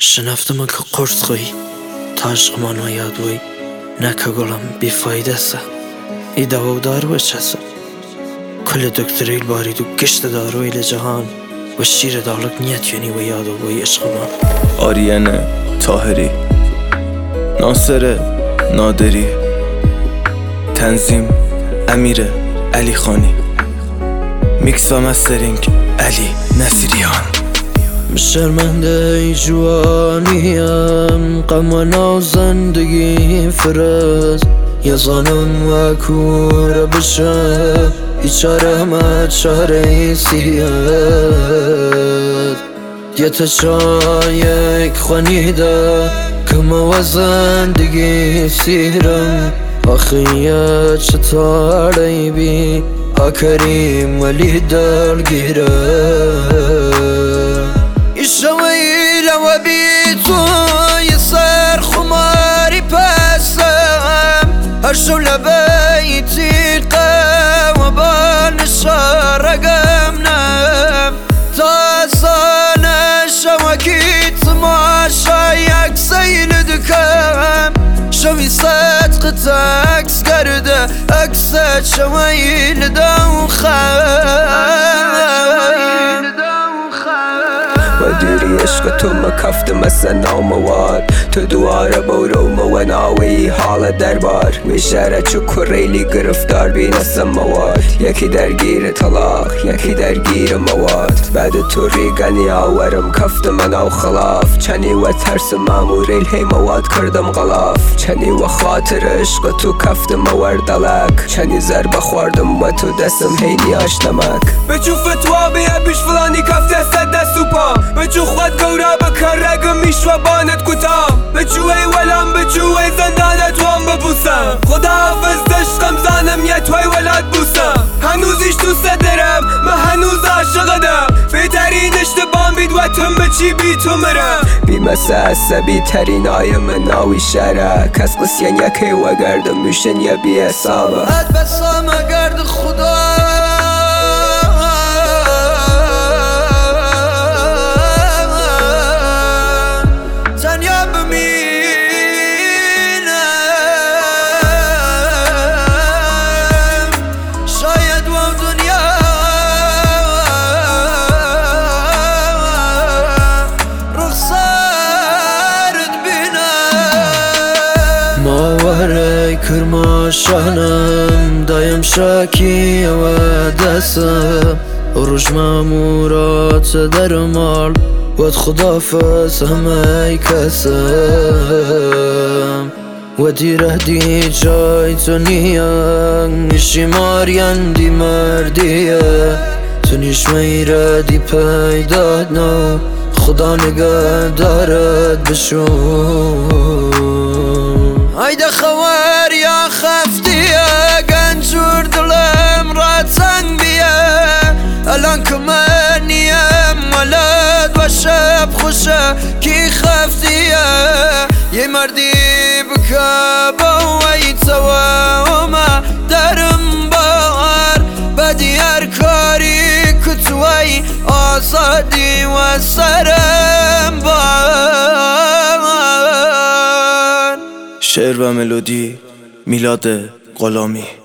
شنفتم که قرص خوی تا عشق من یاد وی نکه گلم بیفایده سه ای دوا دارو چسه کل دکتریل بارید و گشت داروی لجهان و شیر دالک نیت یعنی و یاد وی عشق من. آریان طاهری، ناصر نادری، تنظیم امیر علی خانی، میکس و مسترینگ علی نصیریان. شرمنده ای جوانیم غم و ناو زندگی فرز یزانم و کور بشه بیچاره ما چاره ای سیاد یه تشایک خونیده که ما و زندگی سیرم آخیه چطاره بی ها کریم ولی دلگیره شویل و بی توی سر خماری پسم هر شو لبیتی قو بان شارقم نم تا سانه شوکیت ماشا یک سیل دکم شوی صدق تاکس کرده اکست شویل دیری عشق تو مکفت مثل نامواد تو دواره برو و ناوی حال دربار وی شهر چو کریلی گرفتار بی نسم مواد یکی درگیر طلاق یکی درگیر مواد بعد تو ریگنی آورم کفت من او خلاف چنی و ترس ماموریل هی مواد کردم غلاف چنی و خاطر عشق تو کفت موردلک چنی ضربه خوردم و تو دستم هی نیاش نمک بچو فتوا بیه بیش فلانی کفت صد دست و پا بچو خود گورا بکر رگم میشو بانت کتام بچو ای ولم بچو ای زندانت وام ببوسم خدا حافظ دشقم زنم یه توی ولاد بوسم هنوزیش تو صدرم من هنوز عاشقدم بهترین اشتبام بید و تم بچی بی تو مرم بی مسه عصبی ترین آیم ناوی شهره کس قسین یکی و گردم میشن یه بی حسابه اد بسام گرد خدا ماوره کرماشانم دایم شاکی و دستم روش مامورات درمال ود خدافز همه کسم و دیره دی جای تو نیان شمارین دی مردیه تو نیشمه را دی پیداد نو خدا نگه دارد بشون هایده خوار یا خفتیه گنجور دلم را تنگ بیه الان که من نیم ولد و شب خوشه کی خفتیه یه مردی بکه با ویتوامه درم بار بدی هر کاری که توی آزادی و سرم بار. شعر و ملودی میلاد غلامی.